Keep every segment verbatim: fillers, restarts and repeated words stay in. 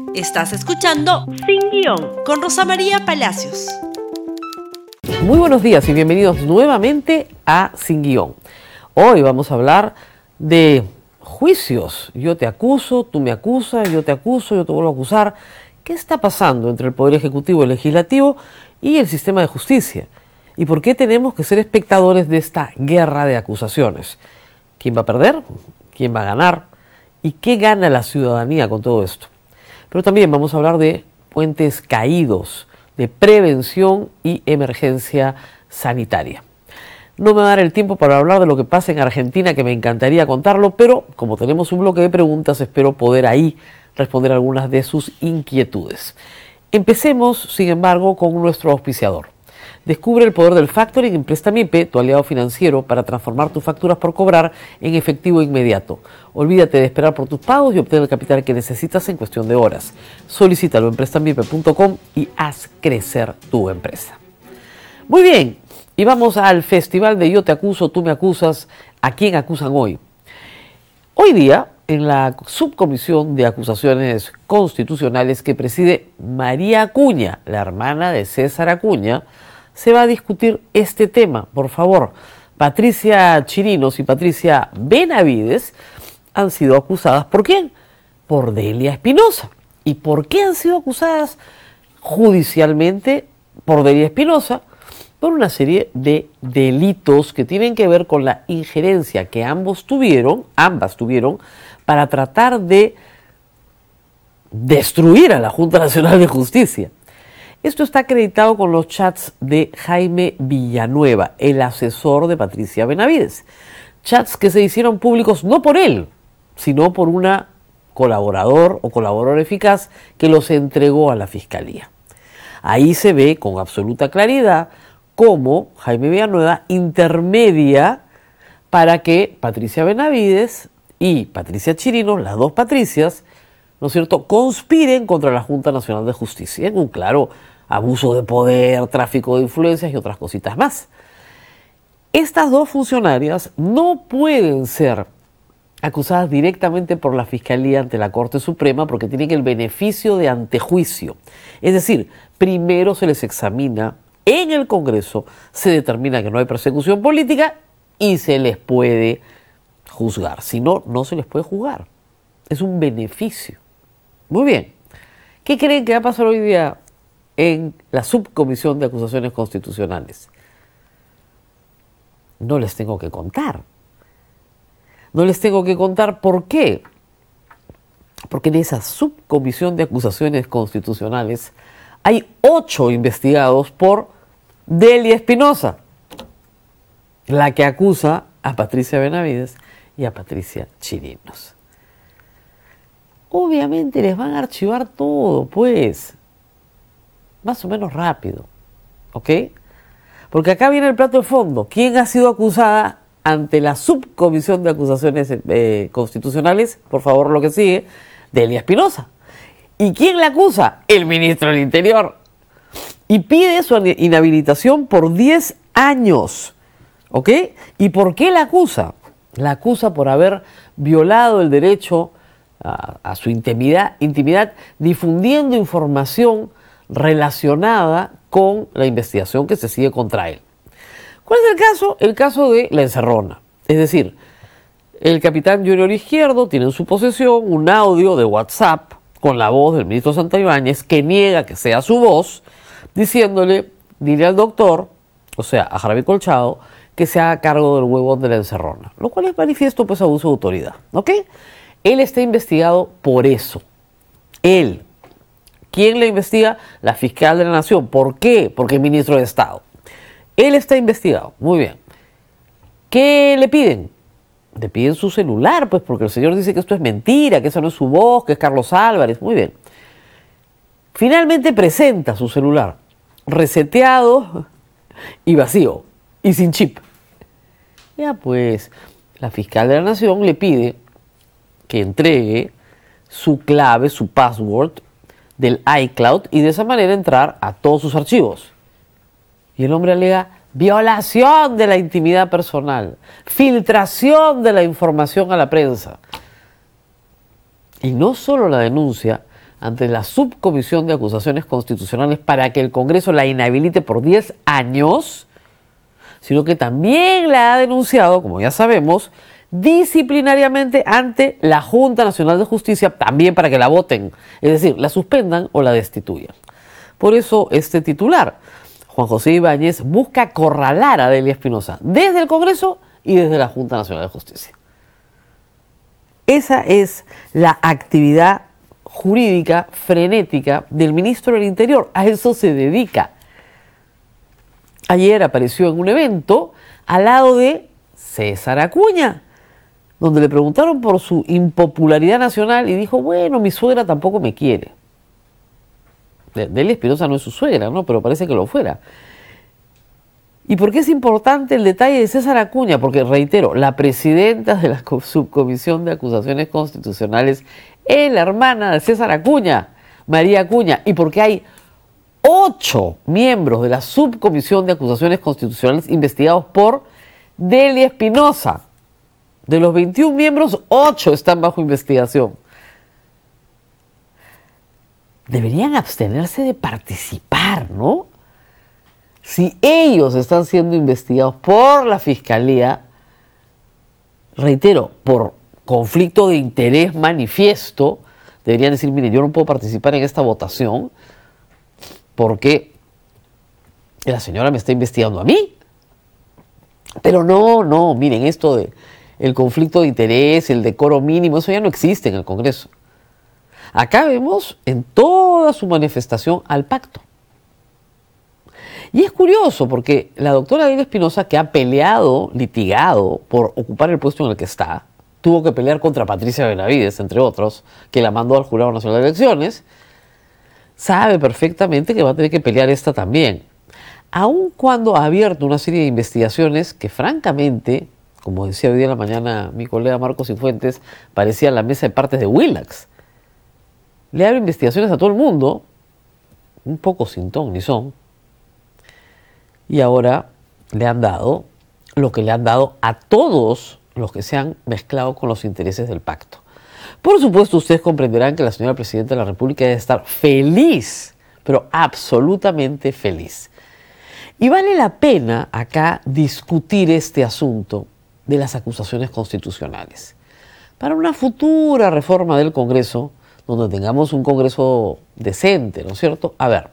Estás escuchando Sin Guión con Rosa María Palacios. Muy buenos días y bienvenidos nuevamente a Sin Guión. Hoy vamos a hablar de juicios. Yo te acuso, tú me acusas, yo te acuso, yo te vuelvo a acusar. ¿Qué está pasando entre el Poder Ejecutivo y el Legislativo y el sistema de justicia? ¿Y por qué tenemos que ser espectadores de esta guerra de acusaciones? ¿Quién va a perder? ¿Quién va a ganar? ¿Y qué gana la ciudadanía con todo esto? Pero también vamos a hablar de puentes caídos, de prevención y emergencia sanitaria. No me va a dar el tiempo para hablar de lo que pasa en Argentina, que me encantaría contarlo, pero como tenemos un bloque de preguntas, espero poder ahí responder algunas de sus inquietudes. Empecemos, sin embargo, con nuestro auspiciador. Descubre el poder del factoring en Prestamipe, tu aliado financiero, para transformar tus facturas por cobrar en efectivo inmediato. Olvídate de esperar por tus pagos y obtén el capital que necesitas en cuestión de horas. Solicítalo en prestamipe punto com y haz crecer tu empresa. Muy bien, y vamos al festival de Yo te acuso, tú me acusas. ¿A quién acusan hoy? Hoy día, en la subcomisión de acusaciones constitucionales que preside María Acuña, la hermana de César Acuña, se va a discutir este tema. Por favor, Patricia Chirinos y Patricia Benavides han sido acusadas. ¿Por quién? Por Delia Espinosa. ¿Y por qué han sido acusadas judicialmente por Delia Espinosa? Por una serie de delitos que tienen que ver con la injerencia que ambos tuvieron, ambas tuvieron, para tratar de destruir a la Junta Nacional de Justicia. Esto está acreditado con los chats de Jaime Villanueva, el asesor de Patricia Benavides. Chats que se hicieron públicos no por él, sino por una colaborador o colaborador eficaz que los entregó a la Fiscalía. Ahí se ve con absoluta claridad cómo Jaime Villanueva intermedia para que Patricia Benavides y Patricia Chirinos, las dos Patricias, ¿no es cierto?, conspiren contra la Junta Nacional de Justicia en un claro abuso de poder, tráfico de influencias y otras cositas más. Estas dos funcionarias no pueden ser acusadas directamente por la Fiscalía ante la Corte Suprema porque tienen el beneficio de antejuicio. Es decir, primero se les examina en el Congreso, se determina que no hay persecución política y se les puede juzgar. Si no, no se les puede juzgar. Es un beneficio. Muy bien. ¿Qué creen que va a pasar hoy día en la subcomisión de acusaciones constitucionales? No les tengo que contar. No les tengo que contar por qué. Porque en esa subcomisión de acusaciones constitucionales hay ocho investigados por Delia Espinosa, la que acusa a Patricia Benavides y a Patricia Chirinos. Obviamente les van a archivar todo, pues, más o menos rápido, ¿ok? Porque acá viene el plato de fondo. ¿Quién ha sido acusada ante la subcomisión de acusaciones eh, constitucionales? Por favor, lo que sigue, Delia Espinosa. ¿Y quién la acusa? El ministro del Interior. Y pide su inhabilitación por diez años, ¿ok? ¿Y por qué la acusa? La acusa por haber violado el derecho a, a su intimidad, intimidad, difundiendo información relacionada con la investigación que se sigue contra él. ¿Cuál es el caso? El caso de La Encerrona. Es decir, el capitán Junior Izquierdo tiene en su posesión un audio de WhatsApp con la voz del ministro Santibáñez que niega que sea su voz, diciéndole, dile al doctor, o sea, a Jaramillo Colchado, que se haga cargo del huevón de La Encerrona, lo cual es manifiesto pues abuso de autoridad, ¿ok? Él está investigado por eso. Él. ¿Quién le investiga? La fiscal de la Nación. ¿Por qué? Porque es ministro de Estado. Él está investigado. Muy bien. ¿Qué le piden? Le piden su celular, pues, porque el señor dice que esto es mentira, que esa no es su voz, que es Carlos Álvarez. Muy bien. Finalmente presenta su celular, reseteado y vacío, y sin chip. Ya pues, la fiscal de la Nación le pide que entregue su clave, su password del iCloud y de esa manera entrar a todos sus archivos. Y el hombre alega violación de la intimidad personal, filtración de la información a la prensa. Y no solo la denuncia, ante la Subcomisión de Acusaciones Constitucionales para que el Congreso la inhabilite por diez años, sino que también la ha denunciado, como ya sabemos, disciplinariamente ante la Junta Nacional de Justicia, también para que la voten, es decir, la suspendan o la destituyan. Por eso este titular, Juan José Ibáñez, busca acorralar a Delia Espinosa desde el Congreso y desde la Junta Nacional de Justicia. Esa es la actividad jurídica frenética del ministro del Interior. A eso se dedica. Ayer apareció en un evento al lado de César Acuña, donde le preguntaron por su impopularidad nacional y dijo, bueno, mi suegra tampoco me quiere. Delia Espinosa no es su suegra, ¿no? Pero parece que lo fuera. ¿Y por qué es importante el detalle de César Acuña? Porque, reitero, la presidenta de la Subcomisión de Acusaciones Constitucionales es la hermana de César Acuña, María Acuña, y porque hay ocho miembros de la Subcomisión de Acusaciones Constitucionales investigados por Delia Espinosa. De los veintiún miembros, ocho están bajo investigación. Deberían abstenerse de participar, ¿no? Si ellos están siendo investigados por la Fiscalía, reitero, por conflicto de interés manifiesto, deberían decir, mire, yo no puedo participar en esta votación porque la señora me está investigando a mí. Pero no, no, miren, esto de el conflicto de interés, el decoro mínimo, eso ya no existe en el Congreso. Acá vemos en toda su manifestación al pacto. Y es curioso porque la doctora Delia Espinosa, que ha peleado, litigado por ocupar el puesto en el que está, tuvo que pelear contra Patricia Benavides, entre otros, que la mandó al Jurado Nacional de Elecciones, sabe perfectamente que va a tener que pelear esta también. Aun cuando ha abierto una serie de investigaciones que francamente, como decía hoy día en la mañana mi colega Marcos Cifuentes, parecía la mesa de partes de Willax. Le abre investigaciones a todo el mundo, un poco sin ton ni son, y ahora le han dado lo que le han dado a todos los que se han mezclado con los intereses del pacto. Por supuesto, ustedes comprenderán que la señora Presidenta de la República debe estar feliz, pero absolutamente feliz. Y vale la pena acá discutir este asunto de las acusaciones constitucionales. Para una futura reforma del Congreso, donde tengamos un Congreso decente, ¿no es cierto? A ver,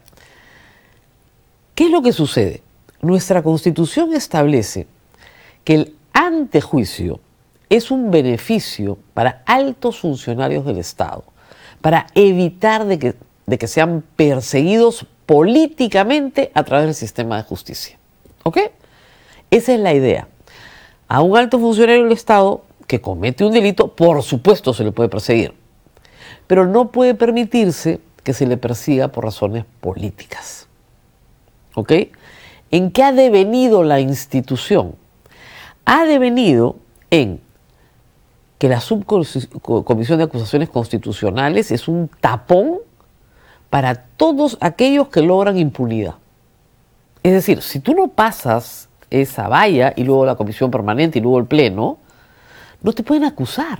¿qué es lo que sucede? Nuestra Constitución establece que el antejuicio es un beneficio para altos funcionarios del Estado, para evitar de que, de que sean perseguidos políticamente a través del sistema de justicia. ¿Ok? Esa es la idea. A un alto funcionario del Estado que comete un delito, por supuesto se le puede perseguir, pero no puede permitirse que se le persiga por razones políticas. ¿Ok? ¿En qué ha devenido la institución? Ha devenido en que la Subcomisión de Acusaciones Constitucionales es un tapón para todos aquellos que logran impunidad. Es decir, si tú no pasas esa valla y luego la comisión permanente y luego el pleno, no te pueden acusar.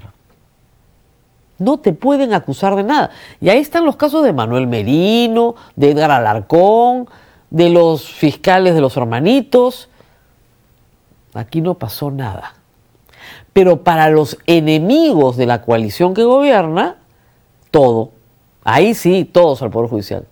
No te pueden acusar de nada. Y ahí están los casos de Manuel Merino, de Edgar Alarcón, de los fiscales de los hermanitos. Aquí no pasó nada. Pero para los enemigos de la coalición que gobierna, todo. Ahí sí, todos al Poder Judicial.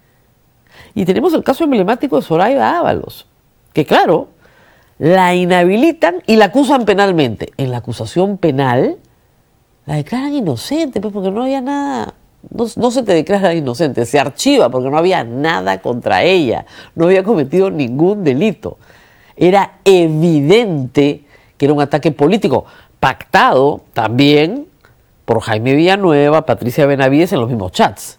Y tenemos el caso emblemático de Zoraida Ábalos, que claro, la inhabilitan y la acusan penalmente. En la acusación penal la declaran inocente, pues porque no había nada, no, no se te declara inocente, se archiva porque no había nada contra ella, no había cometido ningún delito. Era evidente que era un ataque político, pactado también por Jaime Villanueva, Patricia Benavides en los mismos chats,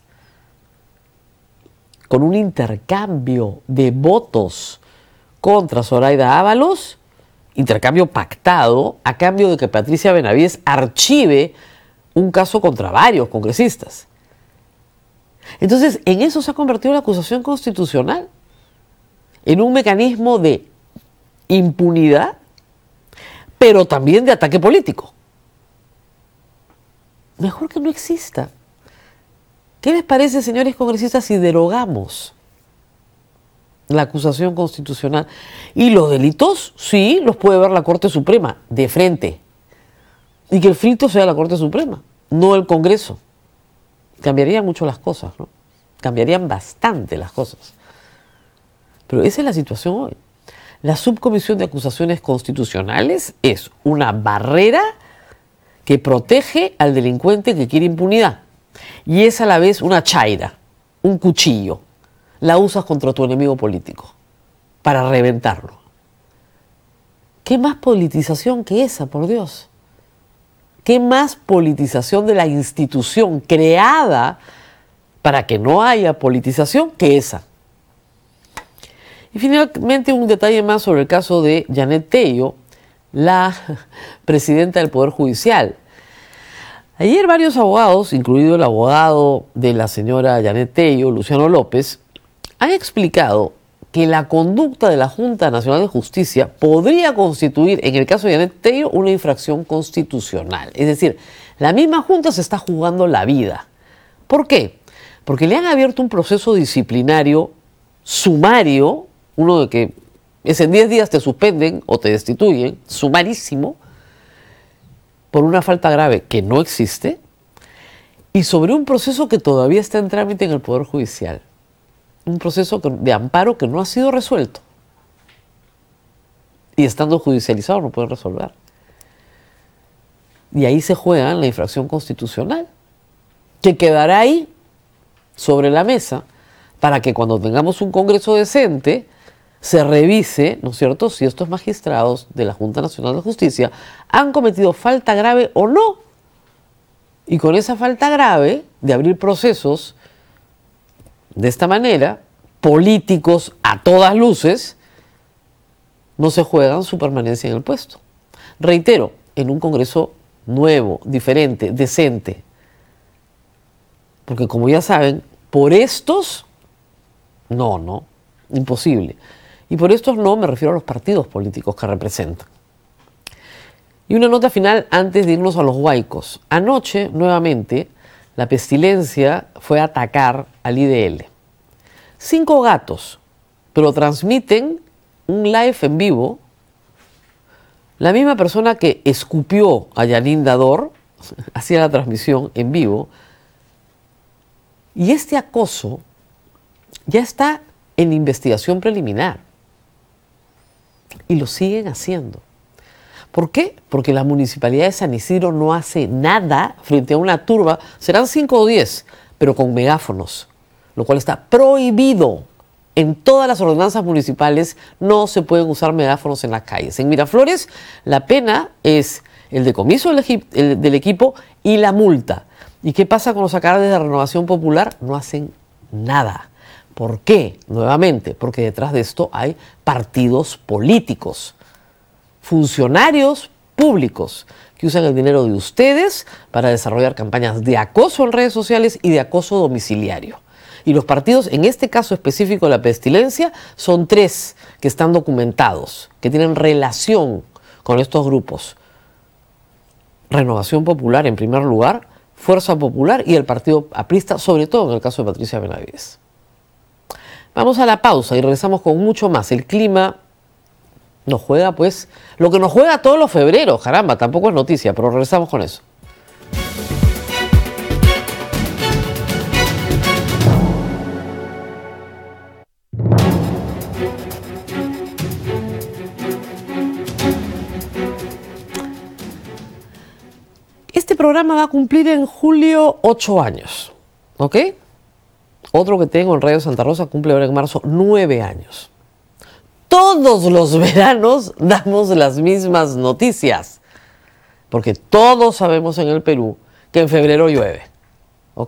con un intercambio de votos contra Zoraida Ábalos, intercambio pactado a cambio de que Patricia Benavides archive un caso contra varios congresistas. Entonces, en eso se ha convertido la acusación constitucional, en un mecanismo de impunidad, pero también de ataque político. Mejor que no exista. ¿Qué les parece, señores congresistas, si derogamos la acusación constitucional? Y los delitos, sí, los puede ver la Corte Suprema de frente. Y que el filtro sea la Corte Suprema, no el Congreso. Cambiarían mucho las cosas, ¿no? Cambiarían bastante las cosas. Pero esa es la situación hoy. La Subcomisión de Acusaciones Constitucionales es una barrera que protege al delincuente que quiere impunidad. Y es a la vez una chaira, un cuchillo. La usas contra tu enemigo político para reventarlo. ¿Qué más politización que esa, por Dios? ¿Qué más politización de la institución creada para que no haya politización que esa? Y finalmente un detalle más sobre el caso de Janet Tello, la presidenta del Poder Judicial. Ayer varios abogados, incluido el abogado de la señora Janet Tello, Luciano López, han explicado que la conducta de la Junta Nacional de Justicia podría constituir, en el caso de Janet Tello, una infracción constitucional. Es decir, la misma Junta se está jugando la vida. ¿Por qué? Porque le han abierto un proceso disciplinario sumario, uno de que es en diez días te suspenden o te destituyen, sumarísimo, por una falta grave que no existe, y sobre un proceso que todavía está en trámite en el Poder Judicial. Un proceso de amparo que no ha sido resuelto. Y estando judicializado no pueden resolver. Y ahí se juega la infracción constitucional, que quedará ahí sobre la mesa para que cuando tengamos un Congreso decente se revise, ¿no es cierto?, si estos magistrados de la Junta Nacional de Justicia han cometido falta grave o no. Y con esa falta grave de abrir procesos de esta manera, políticos a todas luces, no se juegan su permanencia en el puesto. Reitero, en un Congreso nuevo, diferente, decente. Porque como ya saben, por estos, no, no, imposible. Y por estos no me refiero a los partidos políticos que representan. Y una nota final antes de irnos a los huaicos. Anoche, nuevamente, la pestilencia fue a atacar al I D L. Cinco gatos, pero transmiten un live en vivo. La misma persona que escupió a Yanin Dador hacía la transmisión en vivo. Y este acoso ya está en investigación preliminar. Y lo siguen haciendo. ¿Por qué? Porque la Municipalidad de San Isidro no hace nada frente a una turba. Serán cinco o diez, pero con megáfonos, lo cual está prohibido. En todas las ordenanzas municipales no se pueden usar megáfonos en las calles. En Miraflores la pena es el decomiso del, equi- el, del equipo y la multa. ¿Y qué pasa con los alcaldes de Renovación Popular? No hacen nada. ¿Por qué? Nuevamente, porque detrás de esto hay partidos políticos, funcionarios públicos que usan el dinero de ustedes para desarrollar campañas de acoso en redes sociales y de acoso domiciliario. Y los partidos, en este caso específico de la pestilencia, son tres que están documentados, que tienen relación con estos grupos. Renovación Popular en primer lugar, Fuerza Popular y el Partido Aprista, sobre todo en el caso de Patricia Benavides. Vamos a la pausa y regresamos con mucho más. El clima nos juega, pues, lo que nos juega todos los febreros, caramba, tampoco es noticia, pero regresamos con eso. Este programa va a cumplir en julio ocho años, ¿ok? Otro que tengo en Radio Santa Rosa cumple ahora en marzo nueve años. Todos los veranos damos las mismas noticias, porque todos sabemos en el Perú que en febrero llueve, ¿ok?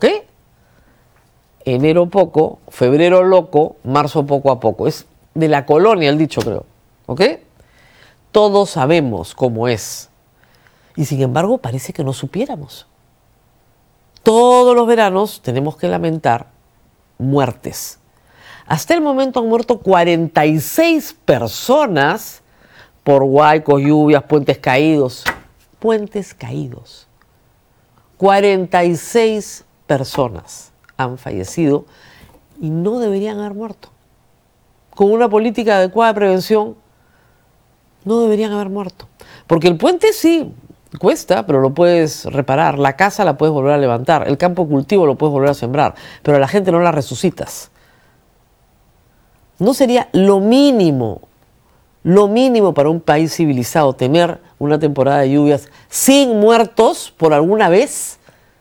Enero poco, febrero loco, marzo poco a poco. Es de la colonia el dicho, creo, ¿ok? Todos sabemos cómo es. Y sin embargo parece que no supiéramos. Todos los veranos tenemos que lamentar muertes. Hasta el momento han muerto cuarenta y seis personas por huaicos, lluvias, puentes caídos. Puentes caídos. cuarenta y seis personas han fallecido y no deberían haber muerto. Con una política adecuada de prevención, no deberían haber muerto. Porque el puente sí cuesta, pero lo puedes reparar. La casa la puedes volver a levantar. El campo de cultivo lo puedes volver a sembrar. Pero a la gente no la resucitas. ¿No sería lo mínimo, lo mínimo para un país civilizado tener una temporada de lluvias sin muertos por alguna vez?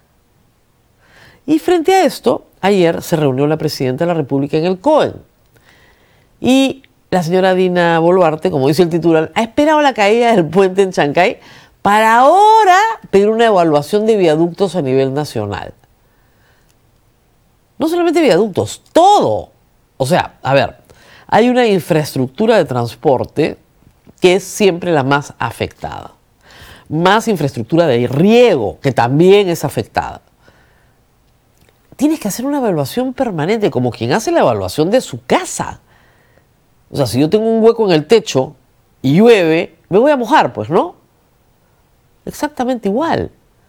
Y frente a esto, ayer se reunió la presidenta de la República en el COEN. Y la señora Dina Boluarte, como dice el titular, ha esperado la caída del puente en Chancay para ahora pedir una evaluación de viaductos a nivel nacional. No solamente viaductos, todo. O sea, a ver, hay una infraestructura de transporte que es siempre la más afectada. Más infraestructura de riego, que también es afectada. Tienes que hacer una evaluación permanente, como quien hace la evaluación de su casa. O sea, si yo tengo un hueco en el techo y llueve, me voy a mojar, pues, ¿no? Exactamente igual.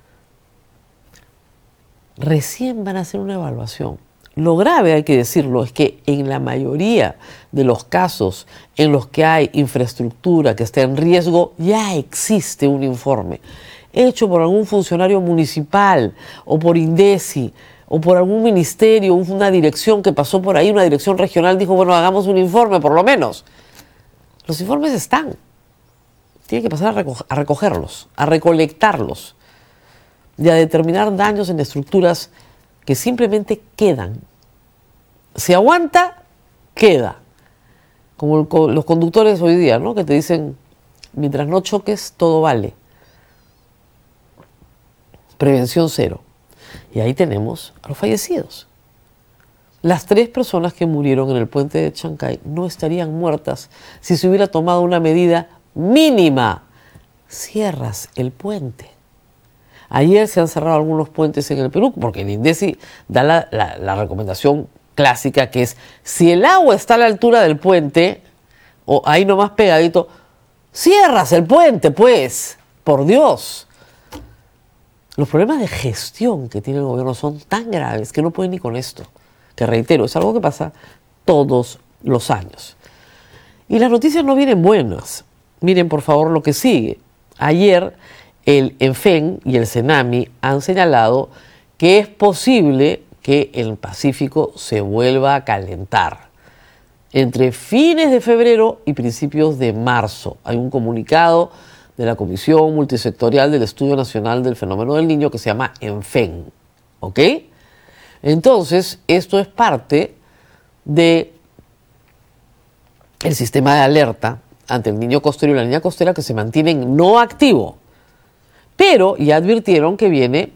Recién van a hacer una evaluación. Lo grave, hay que decirlo, es que en la mayoría de los casos en los que hay infraestructura que está en riesgo, ya existe un informe hecho por algún funcionario municipal o por INDECI o por algún ministerio, una dirección que pasó por ahí, una dirección regional, dijo, bueno, hagamos un informe por lo menos. Los informes están. Tiene que pasar a, recoger, a recogerlos, a recolectarlos y a determinar daños en estructuras que simplemente quedan. Si aguanta, queda. Como el, los conductores hoy día, ¿no? Que te dicen, mientras no choques, todo vale. Prevención cero. Y ahí tenemos a los fallecidos. Las tres personas que murieron en el puente de Chancay no estarían muertas si se hubiera tomado una medida mínima. Cierras el puente. Ayer se han cerrado algunos puentes en el Perú porque el INDECI da la, la, la recomendación clásica que es si el agua está a la altura del puente o ahí nomás pegadito, cierras el puente, pues, por Dios. Los problemas de gestión que tiene el gobierno son tan graves que no pueden ni con esto. Que reitero, es algo que pasa todos los años. Y las noticias no vienen buenas. Miren por favor lo que sigue. Ayer el ENFEN y el CENAMI han señalado que es posible que el Pacífico se vuelva a calentar entre fines de febrero y principios de marzo. Hay un comunicado de la Comisión Multisectorial del Estudio Nacional del Fenómeno del Niño que se llama ENFEN. ¿Ok? Entonces, esto es parte de el sistema de alerta ante el niño costero y la niña costera que se mantienen no activo. Pero ya advirtieron que viene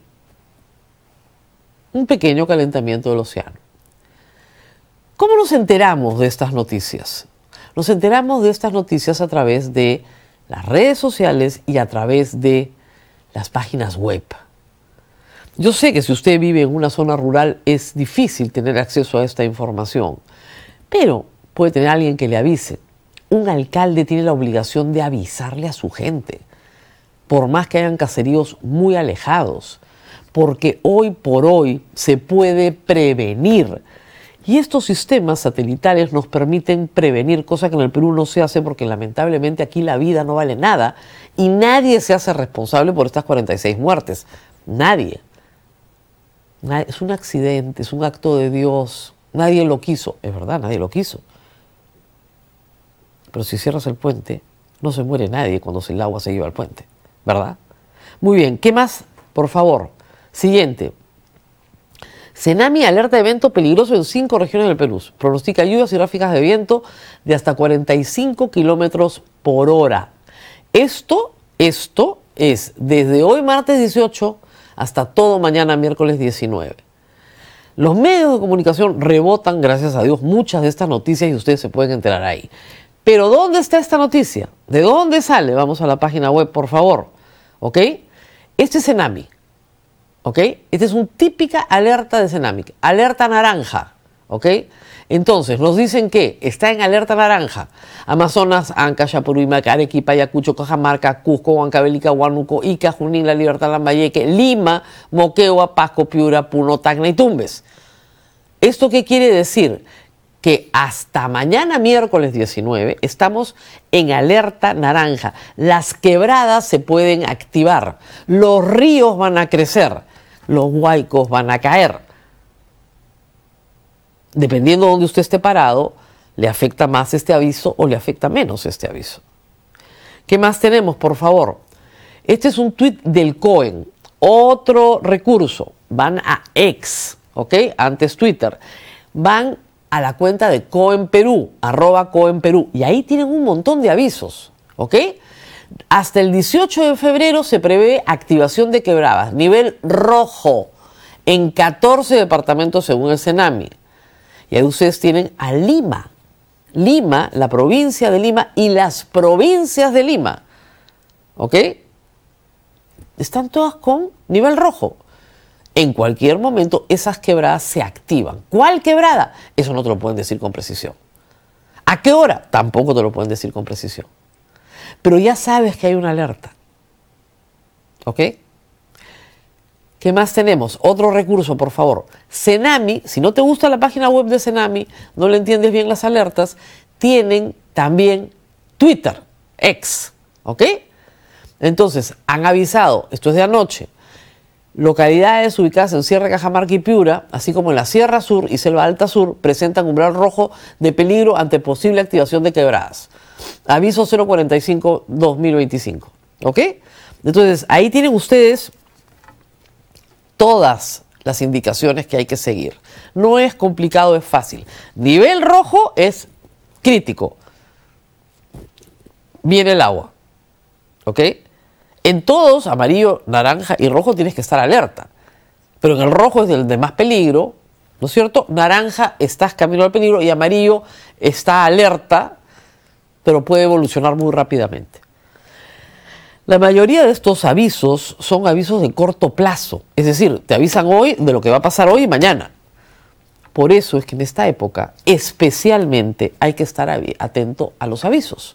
un pequeño calentamiento del océano. ¿Cómo nos enteramos de estas noticias? Nos enteramos de estas noticias a través de las redes sociales y a través de las páginas web. Yo sé que si usted vive en una zona rural es difícil tener acceso a esta información, pero puede tener alguien que le avise. Un alcalde tiene la obligación de avisarle a su gente, por más que hayan caseríos muy alejados, porque hoy por hoy se puede prevenir. Y estos sistemas satelitales nos permiten prevenir, cosa que en el Perú no se hace porque lamentablemente aquí la vida no vale nada y nadie se hace responsable por estas cuarenta y seis muertes. Nadie. Es un accidente, es un acto de Dios. Nadie lo quiso. Es verdad, nadie lo quiso. Pero si cierras el puente, no se muere nadie cuando el agua se lleva al puente. ¿Verdad? Muy bien. ¿Qué más? Por favor. Siguiente. CENAMI alerta de evento peligroso en cinco regiones del Perú. Pronostica lluvias y ráfagas de viento de hasta cuarenta y cinco kilómetros por hora. Esto, esto es desde hoy martes dieciocho hasta todo mañana miércoles diecinueve. Los medios de comunicación rebotan, gracias a Dios, muchas de estas noticias y ustedes se pueden enterar ahí. Pero ¿dónde está esta noticia? ¿De dónde sale? Vamos a la página web, por favor. ¿Ok? Este es CENAMI. ¿Ok? Esta es una típica alerta de CENAMI. Alerta naranja. ¿Ok? Entonces, nos dicen que está en alerta naranja Amazonas, Anca, Chapuruima, Arequipa, Ayacucho, Cajamarca, Cusco, Huancavelica, Huánuco, Ica, Junín, La Libertad, Lambayeque, Lima, Moquegua, Pasco, Piura, Puno, Tacna y Tumbes. ¿Esto qué quiere decir? Que hasta mañana miércoles diecinueve estamos en alerta naranja. Las quebradas se pueden activar, los ríos van a crecer, los huaicos van a caer. Dependiendo de dónde usted esté parado, le afecta más este aviso o le afecta menos este aviso. ¿Qué más tenemos, por favor? Este es un tuit del Cohen, otro recurso. Van a X, ¿ok? Antes Twitter. Van a la cuenta de Cohen Perú, arroba Cohen Perú, y ahí tienen un montón de avisos, ¿ok? Hasta el dieciocho de febrero se prevé activación de quebradas, nivel rojo, en catorce departamentos según el Senami. Y ahí ustedes tienen a Lima, Lima, la provincia de Lima y las provincias de Lima, ¿ok? Están todas con nivel rojo. En cualquier momento esas quebradas se activan. ¿Cuál quebrada? Eso no te lo pueden decir con precisión. ¿A qué hora? Tampoco te lo pueden decir con precisión. Pero ya sabes que hay una alerta. ¿Ok? ¿Qué más tenemos? Otro recurso, por favor. Senami, si no te gusta la página web de Senami, no le entiendes bien las alertas, tienen también Twitter, X. ¿Ok? Entonces, han avisado, esto es de anoche, localidades ubicadas en Sierra de Cajamarca y Piura, así como en la Sierra Sur y Selva Alta Sur, presentan umbral rojo de peligro ante posible activación de quebradas. Aviso cero cuarenta y cinco guión dos mil veinticinco. ¿Ok? Entonces, ahí tienen ustedes todas las indicaciones que hay que seguir. No es complicado, es fácil. Nivel rojo es crítico. Viene el agua. ¿Ok? En todos, amarillo, naranja y rojo, tienes que estar alerta. Pero en el rojo es el de más peligro, ¿no es cierto? Naranja, estás camino al peligro y amarillo está alerta, pero puede evolucionar muy rápidamente. La mayoría de estos avisos son avisos de corto plazo. Es decir, te avisan hoy de lo que va a pasar hoy y mañana. Por eso es que en esta época, especialmente, hay que estar atento a los avisos.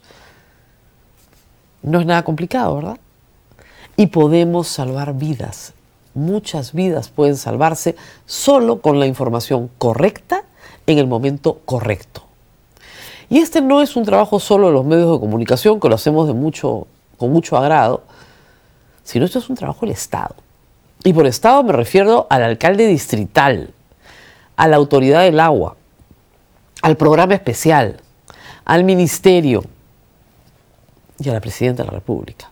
No es nada complicado, ¿verdad? Y podemos salvar vidas. Muchas vidas pueden salvarse solo con la información correcta en el momento correcto. Y este no es un trabajo solo de los medios de comunicación, que lo hacemos de mucho, con mucho agrado, sino esto es un trabajo del Estado. Y por Estado me refiero al alcalde distrital, a la autoridad del agua, al programa especial, al ministerio y a la presidenta de la República.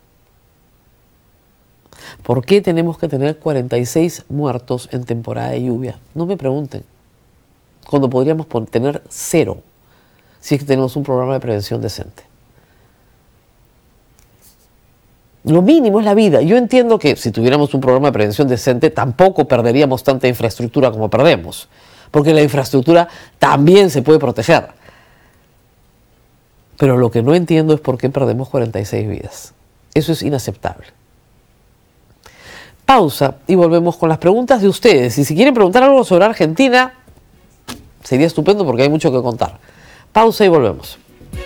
¿Por qué tenemos que tener cuarenta y seis muertos en temporada de lluvia? No me pregunten. Cuando podríamos tener cero, si es que tenemos un programa de prevención decente. Lo mínimo es la vida. Yo entiendo que si tuviéramos un programa de prevención decente, tampoco perderíamos tanta infraestructura como perdemos. Porque la infraestructura también se puede proteger. Pero lo que no entiendo es por qué perdemos cuarenta y seis vidas. Eso es inaceptable. Pausa y volvemos con las preguntas de ustedes. Y si quieren preguntar algo sobre Argentina, sería estupendo porque hay mucho que contar. Pausa y volvemos.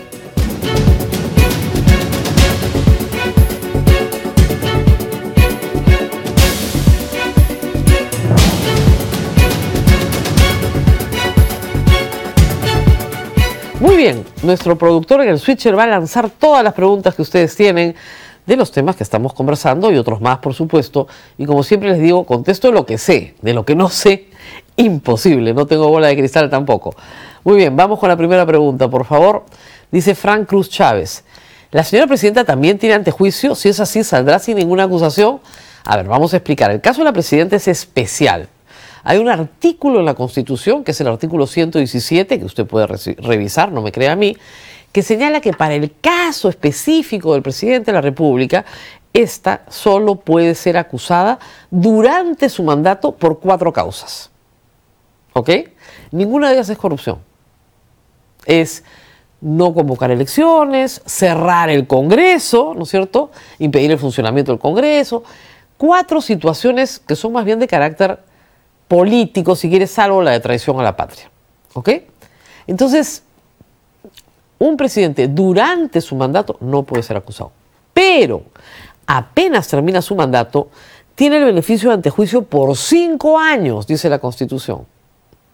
Muy bien, nuestro productor en el switcher va a lanzar todas las preguntas que ustedes tienen de los temas que estamos conversando y otros más, por supuesto. Y como siempre les digo, contesto lo que sé. De lo que no sé, imposible. No tengo bola de cristal tampoco. Muy bien, vamos con la primera pregunta, por favor. Dice Frank Cruz Chávez. ¿La señora presidenta también tiene antejuicio? Si es así, ¿saldrá sin ninguna acusación? A ver, vamos a explicar. El caso de la presidenta es especial. Hay un artículo en la Constitución, que es el artículo ciento diecisiete, que usted puede revisar, no me crea a mí, que señala que para el caso específico del presidente de la República, esta solo puede ser acusada durante su mandato por cuatro causas. ¿Ok? Ninguna de ellas es corrupción. Es no convocar elecciones, cerrar el Congreso, ¿no es cierto? Impedir el funcionamiento del Congreso. Cuatro situaciones que son más bien de carácter político, si quieres, salvo la de traición a la patria. ¿Ok? Entonces, un presidente durante su mandato no puede ser acusado. Pero apenas termina su mandato, tiene el beneficio de antejuicio por cinco años, dice la Constitución.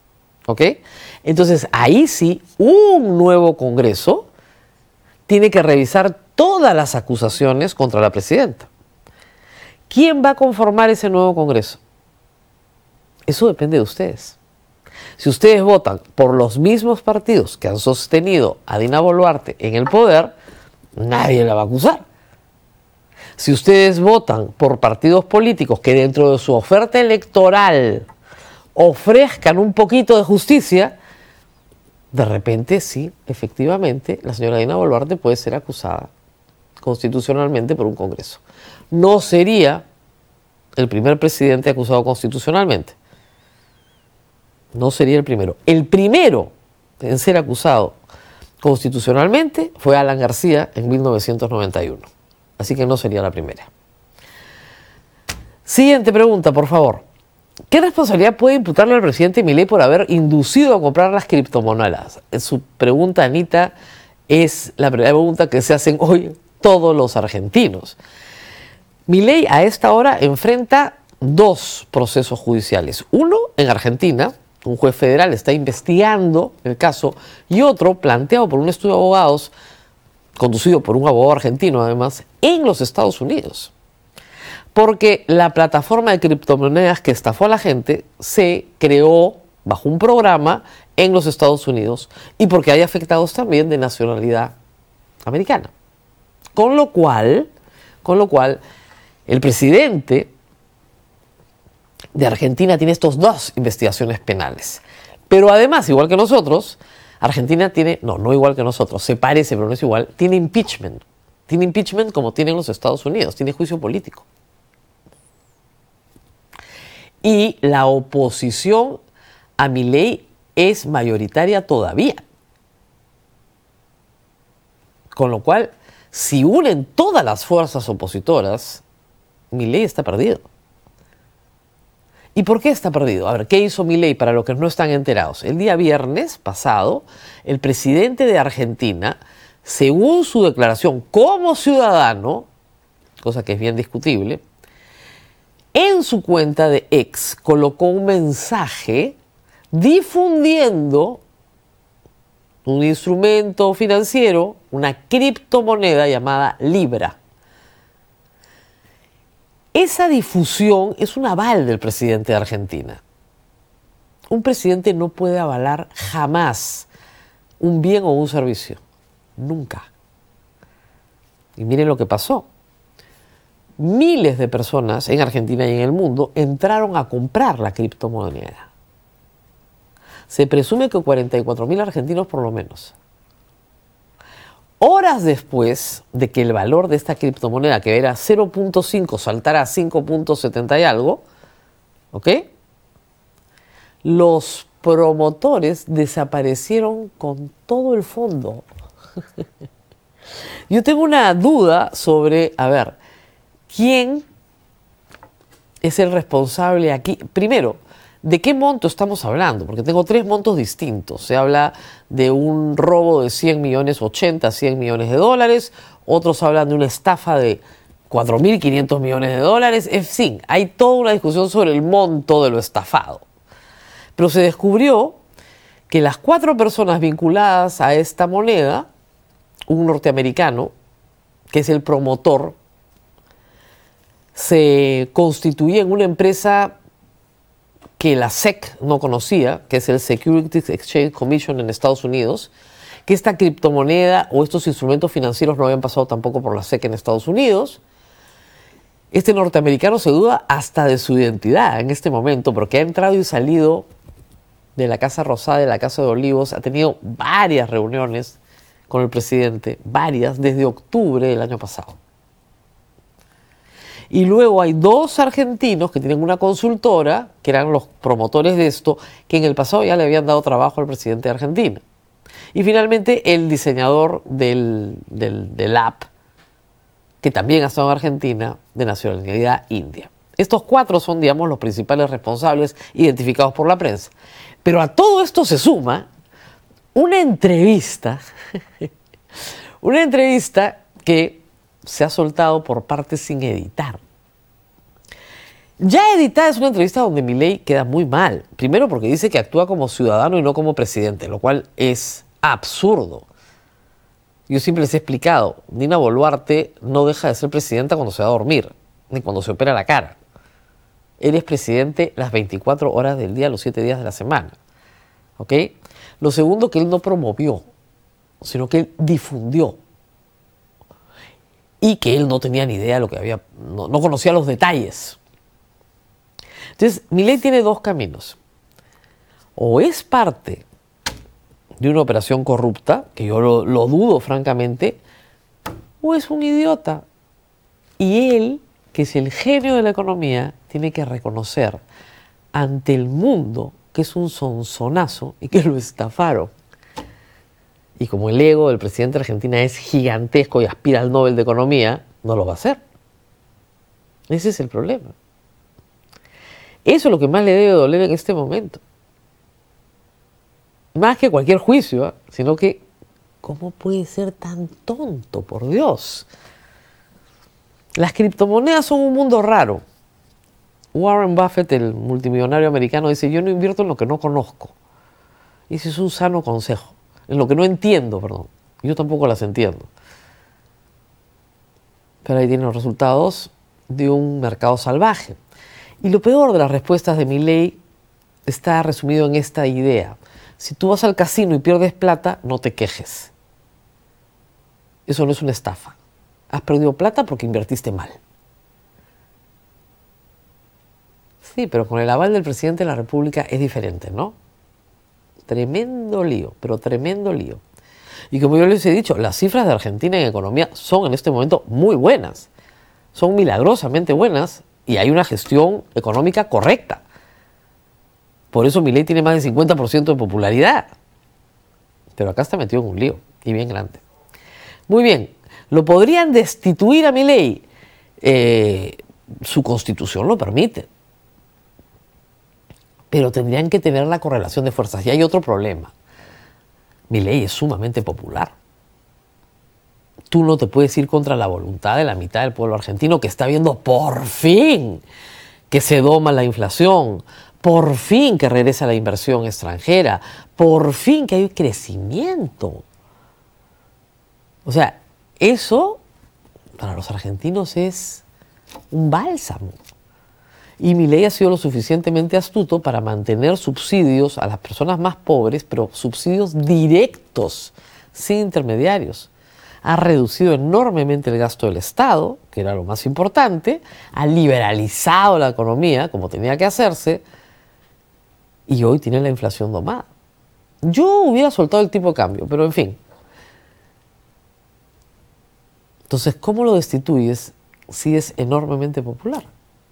¿Ok? Entonces, ahí sí, un nuevo Congreso tiene que revisar todas las acusaciones contra la presidenta. ¿Quién va a conformar ese nuevo Congreso? Eso depende de ustedes. Si ustedes votan por los mismos partidos que han sostenido a Dina Boluarte en el poder, nadie la va a acusar. Si ustedes votan por partidos políticos que dentro de su oferta electoral ofrezcan un poquito de justicia, de repente sí, efectivamente, la señora Dina Boluarte puede ser acusada constitucionalmente por un Congreso. No sería el primer presidente acusado constitucionalmente. No sería el primero. El primero en ser acusado constitucionalmente fue Alan García en mil novecientos noventa y uno. Así que no sería la primera. Siguiente pregunta, por favor. ¿Qué responsabilidad puede imputarle al presidente Milei por haber inducido a comprar las criptomonedas? Su pregunta, Anita, es la pregunta que se hacen hoy todos los argentinos. Milei a esta hora enfrenta dos procesos judiciales. Uno en Argentina, un juez federal está investigando el caso, y otro planteado por un estudio de abogados, conducido por un abogado argentino además, en los Estados Unidos. Porque la plataforma de criptomonedas que estafó a la gente se creó bajo un programa en los Estados Unidos y porque hay afectados también de nacionalidad americana. Con lo cual, con lo cual, el presidente de Argentina tiene estos dos investigaciones penales. Pero además, igual que nosotros, Argentina tiene, no, no igual que nosotros, se parece pero no es igual, tiene impeachment. Tiene impeachment como tienen los Estados Unidos, tiene juicio político. Y la oposición a Milei es mayoritaria todavía. Con lo cual, si unen todas las fuerzas opositoras, Milei está perdido. ¿Y por qué está perdido? A ver, ¿qué hizo Milei para los que no están enterados? El día viernes pasado, el presidente de Argentina, según su declaración como ciudadano, cosa que es bien discutible, en su cuenta de X colocó un mensaje difundiendo un instrumento financiero, una criptomoneda llamada Libra. Esa difusión es un aval del presidente de Argentina. Un presidente no puede avalar jamás un bien o un servicio. Nunca. Y miren lo que pasó. Miles de personas en Argentina y en el mundo entraron a comprar la criptomoneda. Se presume que cuarenta y cuatro mil argentinos por lo menos. Horas después de que el valor de esta criptomoneda, que era cero punto cinco, saltara a cinco punto setenta y algo, ¿ok? Los promotores desaparecieron con todo el fondo. Yo tengo una duda sobre, a ver, ¿quién es el responsable aquí? Primero, ¿de qué monto estamos hablando? Porque tengo tres montos distintos. Se habla de un robo de cien millones, ochenta, cien millones de dólares. Otros hablan de una estafa de cuatro mil quinientos millones de dólares. En fin, hay toda una discusión sobre el monto de lo estafado. Pero se descubrió que las cuatro personas vinculadas a esta moneda, un norteamericano, que es el promotor, se constituye en una empresa que la S E C no conocía, que es el Securities Exchange Commission en Estados Unidos, que esta criptomoneda o estos instrumentos financieros no habían pasado tampoco por la S E C en Estados Unidos. Este norteamericano se duda hasta de su identidad en este momento, porque ha entrado y salido de la Casa Rosada, de la Casa de Olivos, ha tenido varias reuniones con el presidente, varias, desde octubre del año pasado. Y luego hay dos argentinos que tienen una consultora, que eran los promotores de esto, que en el pasado ya le habían dado trabajo al presidente de Argentina. Y finalmente el diseñador del, del, del app, que también ha estado en Argentina, de nacionalidad india. Estos cuatro son, digamos, los principales responsables identificados por la prensa. Pero a todo esto se suma una entrevista, una entrevista que se ha soltado por partes sin editar. Ya editada es una entrevista donde Milei queda muy mal. Primero porque dice que actúa como ciudadano y no como presidente, lo cual es absurdo. Yo siempre les he explicado, Dina Boluarte no deja de ser presidenta cuando se va a dormir, ni cuando se opera la cara. Él es presidente las veinticuatro horas del día, los siete días de la semana. ¿Ok? Lo segundo, que él no promovió, sino que él difundió. Y que él no tenía ni idea de lo que había, no, no conocía los detalles. Entonces, Milei tiene dos caminos. O es parte de una operación corrupta, que yo lo, lo dudo francamente, o es un idiota. Y él, que es el genio de la economía, tiene que reconocer ante el mundo que es un sonsonazo y que lo estafaron. Y como el ego del presidente de Argentina es gigantesco y aspira al Nobel de Economía, no lo va a hacer. Ese es el problema. Eso es lo que más le debe doler en este momento. Más que cualquier juicio, ¿eh? Sino que, ¿cómo puede ser tan tonto, por Dios? Las criptomonedas son un mundo raro. Warren Buffett, el multimillonario americano, dice, yo no invierto en lo que no conozco. Y ese es un sano consejo. En lo que no entiendo, perdón. Yo tampoco las entiendo. Pero ahí tienen los resultados de un mercado salvaje. Y lo peor de las respuestas de Milei está resumido en esta idea. Si tú vas al casino y pierdes plata, no te quejes. Eso no es una estafa. Has perdido plata porque invertiste mal. Sí, pero con el aval del presidente de la República es diferente, ¿no? Tremendo lío, pero tremendo lío. Y como yo les he dicho, las cifras de Argentina en economía son en este momento muy buenas. Son milagrosamente buenas. Y hay una gestión económica correcta. Por eso Milei tiene más del cincuenta por ciento de popularidad. Pero acá está metido en un lío, y bien grande. Muy bien, ¿lo podrían destituir a Milei? Eh, su constitución lo permite. Pero tendrían que tener la correlación de fuerzas. Y hay otro problema. Milei es sumamente popular. Tú no te puedes ir contra la voluntad de la mitad del pueblo argentino que está viendo por fin que se doma la inflación, por fin que regresa la inversión extranjera, por fin que hay crecimiento. O sea, eso para los argentinos es un bálsamo. Y Milei ha sido lo suficientemente astuto para mantener subsidios a las personas más pobres, pero subsidios directos, sin intermediarios. Ha reducido enormemente el gasto del Estado, que era lo más importante, ha liberalizado la economía, como tenía que hacerse, y hoy tiene la inflación domada. Yo hubiera soltado el tipo de cambio, pero en fin. Entonces, ¿cómo lo destituyes si es enormemente popular?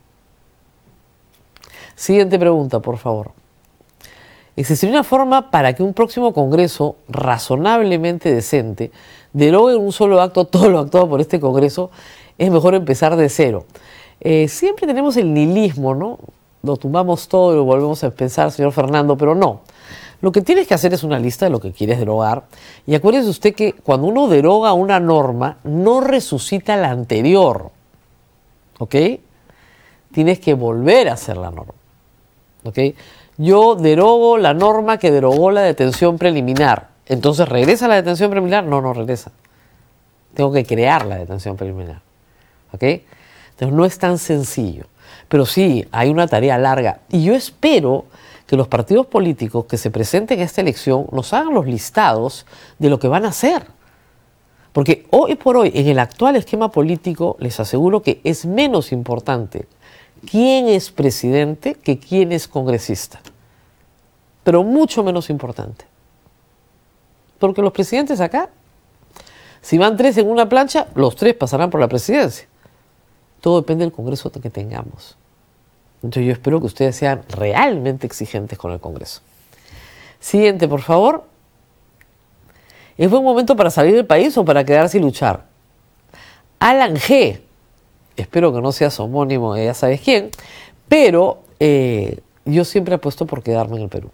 Siguiente pregunta, por favor. ¿Existiría una forma para que un próximo Congreso razonablemente decente derogue en un solo acto todo lo actuado por este Congreso? Es mejor empezar de cero. Eh, siempre tenemos el nihilismo, ¿no? Lo tumbamos todo y lo volvemos a pensar, señor Fernando, pero no. Lo que tienes que hacer es una lista de lo que quieres derogar. Y acuérdese usted que cuando uno deroga una norma, no resucita la anterior. ¿Ok? Tienes que volver a hacer la norma. ¿Ok? Yo derogo la norma que derogó la detención preliminar. Entonces, ¿regresa la detención preliminar? No, no regresa. Tengo que crear la detención preliminar. ¿Ok? Entonces, no es tan sencillo. Pero sí, hay una tarea larga. Y yo espero que los partidos políticos que se presenten a esta elección nos hagan los listados de lo que van a hacer. Porque hoy por hoy, en el actual esquema político, les aseguro que es menos importante quién es presidente que quién es congresista. Pero mucho menos importante. Porque los presidentes acá, si van tres en una plancha, los tres pasarán por la presidencia. Todo depende del Congreso que tengamos. Entonces yo espero que ustedes sean realmente exigentes con el Congreso. Siguiente, por favor. ¿Es buen momento para salir del país o para quedarse y luchar? Alan G. Espero que no seas homónimo de ya sabes quién, pero eh, yo siempre apuesto por quedarme en el Perú.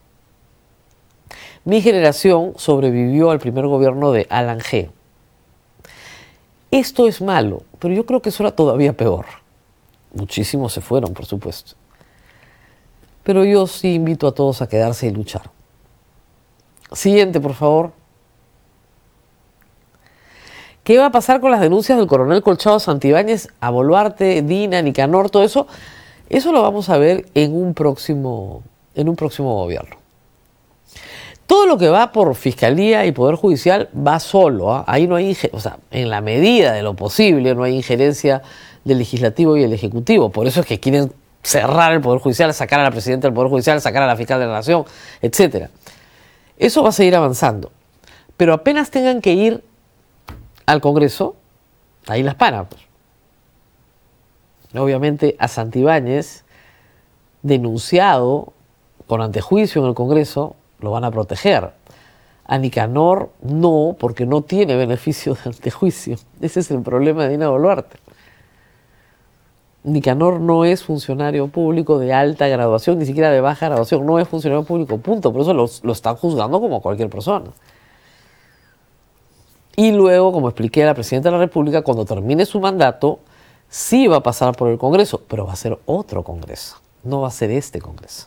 Mi generación sobrevivió al primer gobierno de Alan G. Esto es malo, pero yo creo que eso era todavía peor. Muchísimos se fueron, por supuesto. Pero yo sí invito a todos a quedarse y luchar. Siguiente, por favor. ¿Qué va a pasar con las denuncias del coronel Colchado Santibáñez a Boluarte, Dina, Nicanor, todo eso? Eso lo vamos a ver en un próximo, en un próximo gobierno. Todo lo que va por Fiscalía y Poder Judicial va solo, ¿eh? Ahí no hay, o sea, en la medida de lo posible no hay injerencia del Legislativo y el Ejecutivo. Por eso es que quieren cerrar el Poder Judicial, sacar a la Presidenta del Poder Judicial, sacar a la Fiscal de la Nación, etcétera. Eso va a seguir avanzando. Pero apenas tengan que ir al Congreso, ahí las paran. Pues. Obviamente a Santibáñez, denunciado con antejuicio en el Congreso, lo van a proteger. A Nicanor no, porque no tiene beneficio de antejuicio. Ese es el problema de Dina Boluarte. Nicanor no es funcionario público de alta graduación, ni siquiera de baja graduación, no es funcionario público, punto. Por eso lo, lo están juzgando como cualquier persona. Y luego, como expliqué a la Presidenta de la República, cuando termine su mandato, sí va a pasar por el Congreso, pero va a ser otro Congreso, no va a ser este Congreso.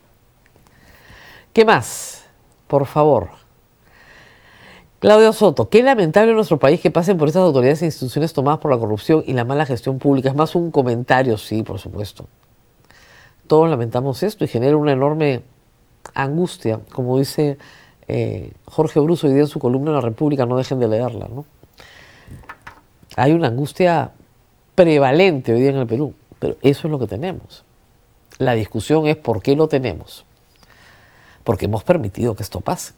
¿Qué más? Por favor. Claudio Soto, qué lamentable en nuestro país que pasen por estas autoridades e instituciones tomadas por la corrupción y la mala gestión pública. Es más un comentario, sí, por supuesto. Todos lamentamos esto y genera una enorme angustia, como dice eh, Jorge Bruso hoy día en su columna en La República, no dejen de leerla, ¿no? Hay una angustia prevalente hoy día en el Perú, pero eso es lo que tenemos. La discusión es por qué lo tenemos. Porque hemos permitido que esto pase.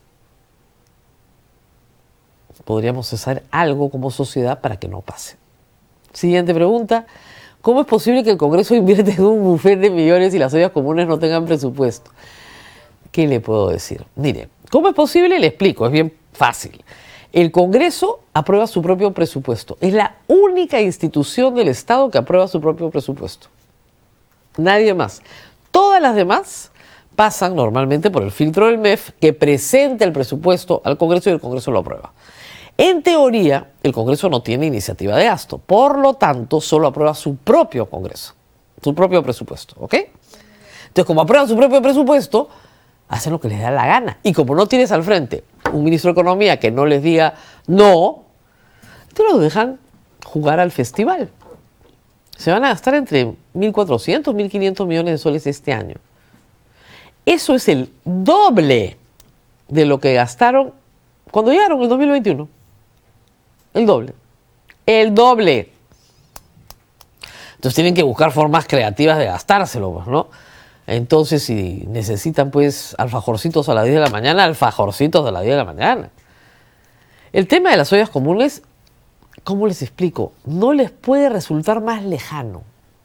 Podríamos hacer algo como sociedad para que no pase. Siguiente pregunta. ¿Cómo es posible que el Congreso invierta en un bufete de millones y las ollas comunes no tengan presupuesto? ¿Qué le puedo decir? Mire, ¿cómo es posible? Le explico, es bien fácil. El Congreso aprueba su propio presupuesto. Es la única institución del Estado que aprueba su propio presupuesto. Nadie más. Todas las demás pasan normalmente por el filtro del M E F, que presenta el presupuesto al Congreso y el Congreso lo aprueba. En teoría, el Congreso no tiene iniciativa de gasto, por lo tanto, solo aprueba su propio Congreso, su propio presupuesto, ¿ok? Entonces, como aprueban su propio presupuesto, hacen lo que les da la gana. Y como no tienes al frente un ministro de Economía que no les diga no, te los dejan jugar al festival. Se van a gastar entre mil cuatrocientos, mil quinientos millones de soles este año. Eso es el doble de lo que gastaron cuando llegaron en el dos mil veintiuno. El doble. El doble. Entonces tienen que buscar formas creativas de gastárselo, ¿no? Entonces, si necesitan, pues, alfajorcitos a las diez de la mañana, alfajorcitos a las diez de la mañana. El tema de las ollas comunes, ¿cómo les explico? No les puede resultar más lejano.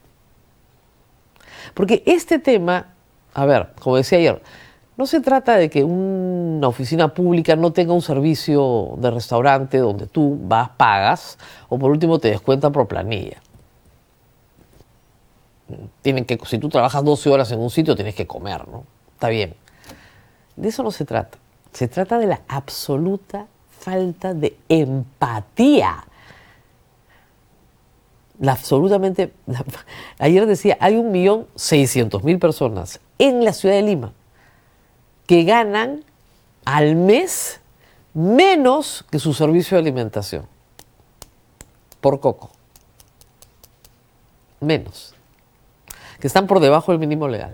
Porque este tema, a ver, como decía ayer, no se trata de que una oficina pública no tenga un servicio de restaurante donde tú vas, pagas, o por último te descuentan por planilla. Tienen que, si tú trabajas doce horas en un sitio, tienes que comer, ¿no? Está bien. De eso no se trata. Se trata de la absoluta falta de empatía. La absolutamente... La, ayer decía, hay un millón seiscientos mil personas en la ciudad de Lima que ganan al mes menos que su servicio de alimentación. Por coco. Menos. Que están por debajo del mínimo legal.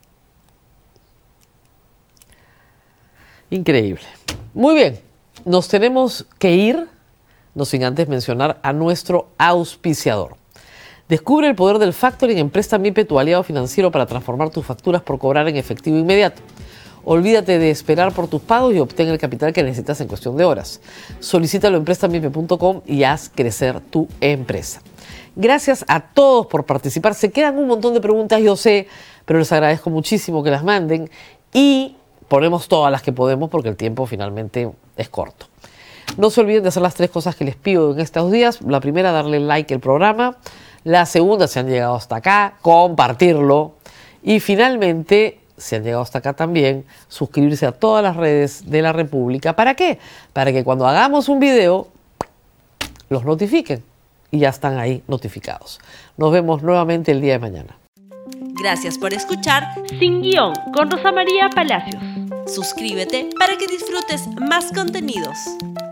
Increíble. Muy bien, nos tenemos que ir, no sin antes mencionar a nuestro auspiciador. Descubre el poder del factoring en Préstamo M I P E, tu aliado financiero para transformar tus facturas por cobrar en efectivo inmediato. Olvídate de esperar por tus pagos y obtén el capital que necesitas en cuestión de horas. Solicítalo en préstamo m i p e punto com y haz crecer tu empresa. Gracias a todos por participar. Se quedan un montón de preguntas, yo sé, pero les agradezco muchísimo que las manden y ponemos todas las que podemos porque el tiempo finalmente es corto. No se olviden de hacer las tres cosas que les pido en estos días. La primera, darle like al programa. La segunda, si han llegado hasta acá, compartirlo. Y finalmente, si han llegado hasta acá también, suscribirse a todas las redes de la República. ¿Para qué? Para que cuando hagamos un video, los notifiquen. y ya están ahí notificados. Nos vemos nuevamente el día de mañana. Gracias por escuchar Sin Guión con Rosa María Palacios. Suscríbete para que disfrutes más contenidos.